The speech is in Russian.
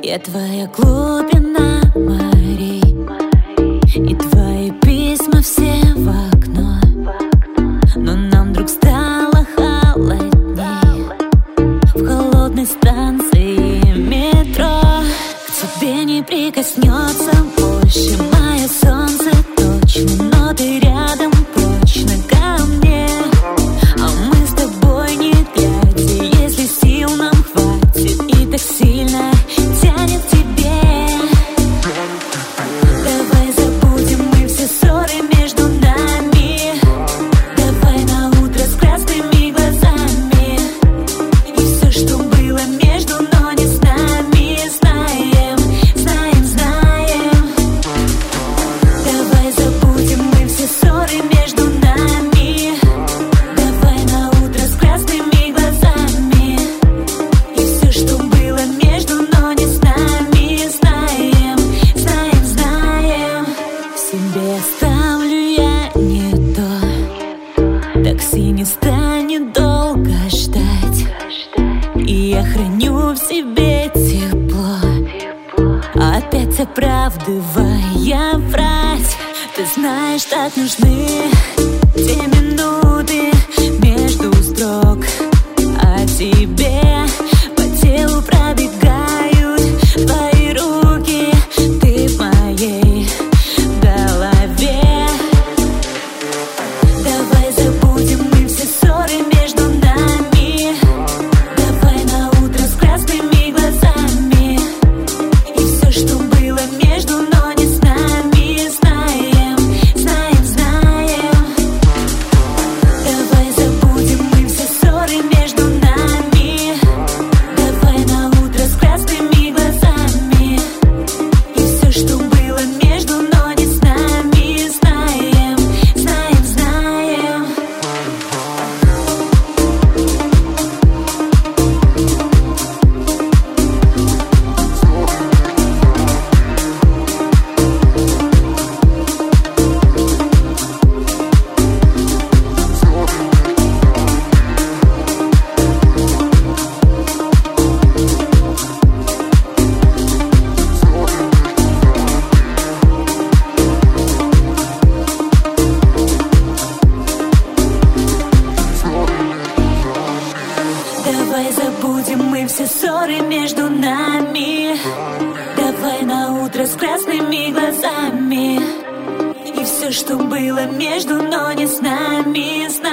Я твоя глубина морей, и твои письма все в окно. Но нам вдруг стало холодней в холодной станции метро. К тебе не прикоснется больше мое солнце точно, но ты рядом прочно ко мне. А мы с тобой не глядя, если сил нам хватит и так сильно тянет к тебе. Давай забудем мы все ссоры между нами. Давай на утро с красными глазами. И все, что было между, но не с нами, знаем, знаем, знаем. Давай забудем мы все ссоры между нами. Давай на утро с красными глазами. И все, что было между, но не с нами, знаем, знаем, знаем. В себе оставлю я не то, такси не станет долго ждать, и я храню в себе тепло, опять оправдывая врать. Ты знаешь, так нужны те минуты между строк, а тебе по телу пробегают твои руки, ты в моей голове. Давай забудем мы все ссоры между нами. Давай на утро с красными глазами. И все, что было между, но не с нами, знаем, знаем, знаем. Давай забудем мы все ссоры между нами. Давай на утро с красными глазами. И все, что было между, но не с нами, знаем, знаем, знаем. Давай забудем мы все ссоры между нами. Давай на утро с красными глазами. И все, что было между, но не с нами.